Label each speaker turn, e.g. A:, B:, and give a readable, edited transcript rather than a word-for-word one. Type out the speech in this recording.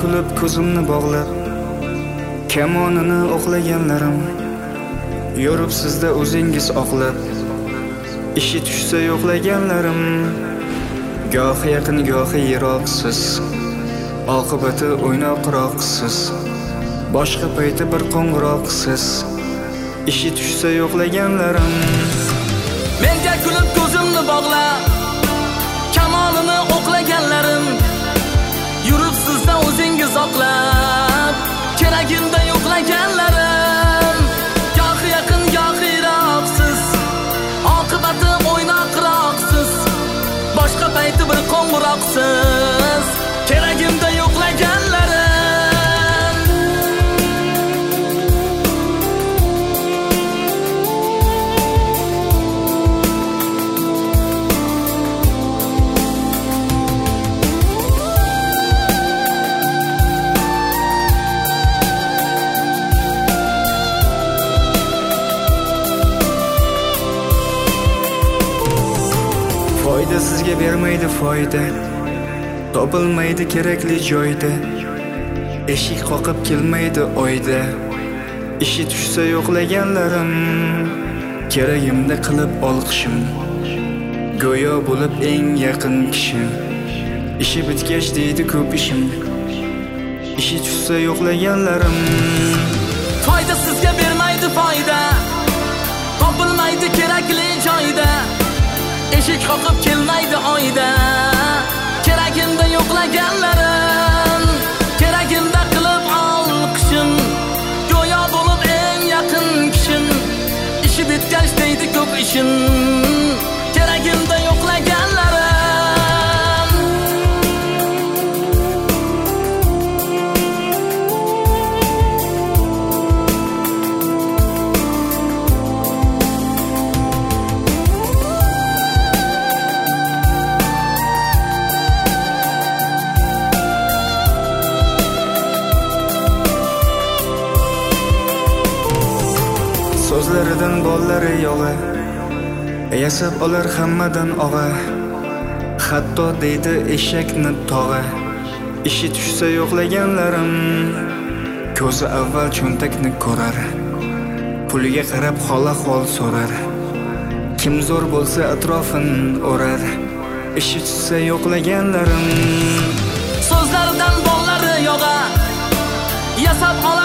A: kulib ko'zimni bog'lab kamonini o'qlaganlarim yuribsizda o'zingiz oqlab ishi tushsa yo'qlaganlarim gohi yaqin gohi yiroqsiz oqibati o'ynoqroqsiz boshqa payti bir qo'ng'iroqsiz ishi tushsa yo'qlaganlarim
B: menga kulib ko'zimni bog'lab kamonini o'qlaganlarim yuribsizda o'zingiz oqlab keragimda yo'qlaganlarim gohi yaqin gohi yiroqsiz oqibati o'ynoqroqsiz boshqa payti bir qo'ng'iroqsiz keragimda yo'qlaganlarim
A: foyda sizga bermaydi foyda topilmaydi kerakli joyda eshik qoqib kelmaydi oyda ishi tushsa yo'qlaganlarim keragimda qilib olqishim go'yo bo'lib eng yaqin kishim ishi bitgach deydi ko'p ishim ishi tushsa yo'qlaganlarim
B: foyda sizga bermaydi foyda topilmaydi kerakli joyda eshik qoqib kelmaydi oyda keragimda yo'qlaganlarim keragimda qilib olqishim go'yo bo'lib eng yaqin kishim ishi bitgach deydi ko'p ishim keragimda yo'qlaganlarim
A: so'zlaridan bollari yog'a yasab olar hammadan og'a hatto deydi eshakni tog'a ishi tushsa yo'qlaganlarim ko'zi avval cho'ntakni ko'rar puliga qarab hol ahvol so'rar kim zo'r bo'lsa atrofin o'rar ishi tushsa yo'qlaganlarim
B: so'zlaridan bollari yog'a yasab